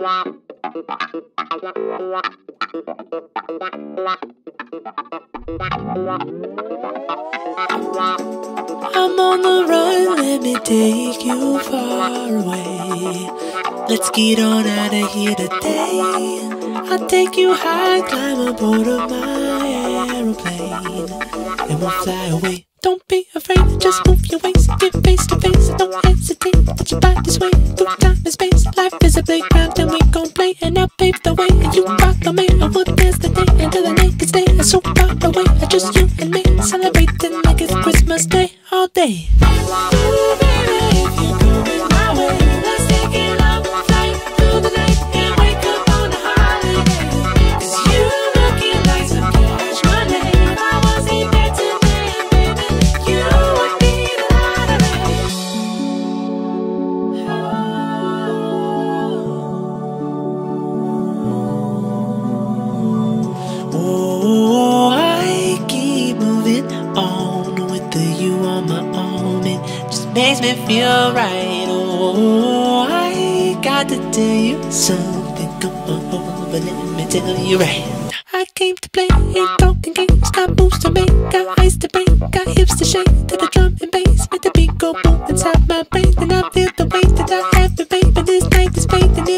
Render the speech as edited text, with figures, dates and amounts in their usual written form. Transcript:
I'm on the run, let me take you far away. Let's get on out of here today. I'll take you high, climb aboard of my aeroplane, and we'll fly away. Don't be afraid, just move your waist, get face to face. Don't hesitate, touch your body sway through time and space. Life is a playground and we gon' play, and I'll pave the way. And you follow me, I would dance the day until the naked stay. It's so far away, just you and me, celebrating like it's Christmas Day all day. Ooh, baby, if you're going my way, let's take it on a flight through the night and wake up on a holiday. 'Cause you looking like some cash money. If I wasn't there today, baby, you would be the lottery. Oh, I keep moving on with you on my own. It just makes me feel right. Oh, I got to tell you something. Come on, but let me tell you right. I came to play, ain't talking games. Got moves to make, got eyes to break, got hips to shake to the drum and bass. Make the beat go boom inside my brain, and I feel the weight that I have to pay. But this night is fading.